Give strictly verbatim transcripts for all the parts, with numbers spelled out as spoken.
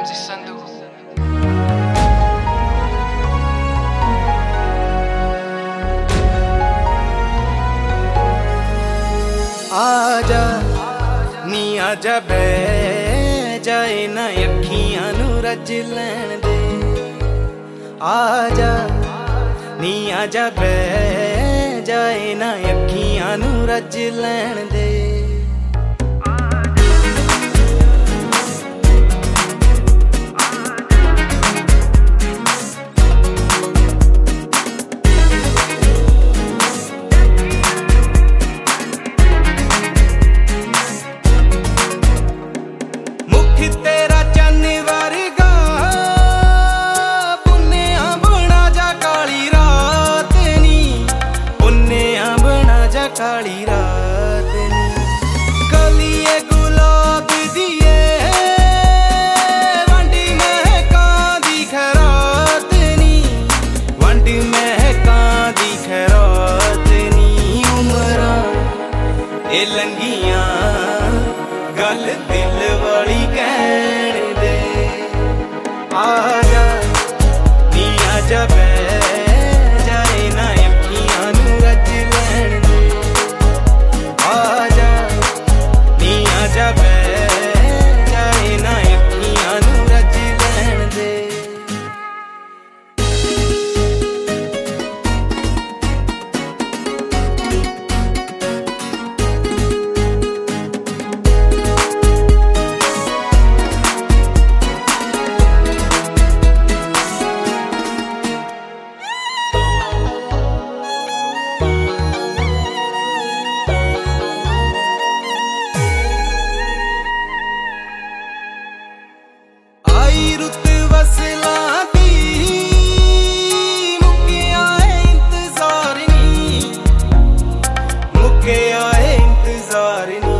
M C Sandhu. आजा नी आजा बह जाए ना अखियां नू रज लैण दे। आजा नी आजा बह जाए ना अखियां नू रज लैण दे। तेरा चन्न वर्गा पुन्नेआ बना जा काली रात नी, पुन्नेआ बना जा काली रात नी। कलिए गुलाब दिए वंडी महकां दी खैरात नी, वंडी महकां दी खैरात नी। उमरां ए लंघियां गल दिल वाली कहण दे। आजा नी आजा बह जाए ना अखियां नू रज लैण दे। आजा नी आजा बह जाए ना अखियां नू रज लैण दे। रुत वसलां दी मुक्किया है इंतजार नी, मुक्किया है इंतजार नी।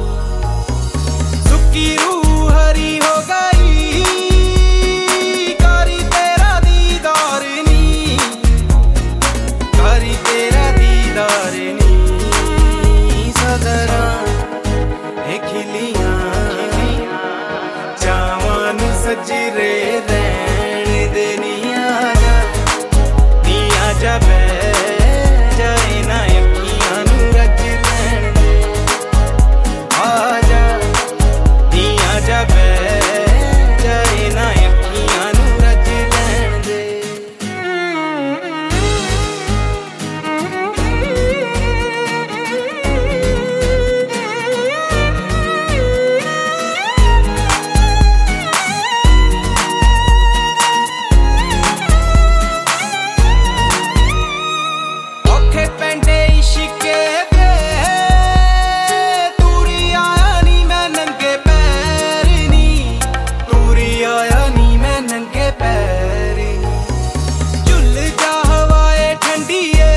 सुक्की रूह हरी हो गई कारी तेरा दीदार नी, कारी तेरा दीदार नी। सदरां ए खिलियां सजरे रहण दे। नी आजा नी आजा बह जाए ना अखियां नू रज लैण दे। आजा नी आजा बह जाए ना अखियां नू रज लैण दे। पेंडे इश्के दे तूरी आया नी मैं नंगे पैर नी, तूरी आया नी मैं नंगे पैर नी। झुल जा हवाए ठंडीए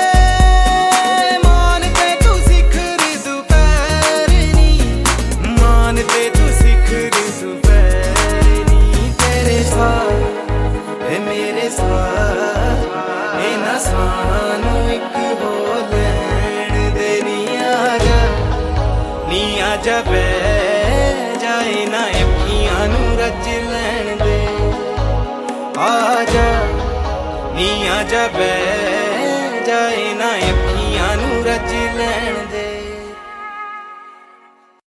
मान ते तू सिखर दोपहर नी, मान ते तू सिखर दोपहर नी। तेरे साथ ए मेरे साथ ए ना सानू एक हो लैण दे। नी आजा नी आजा बह जाए ना अखियां नू रज लैण दे। आजा नी आजा बह जाए ना अखियां नू रज लैण दे।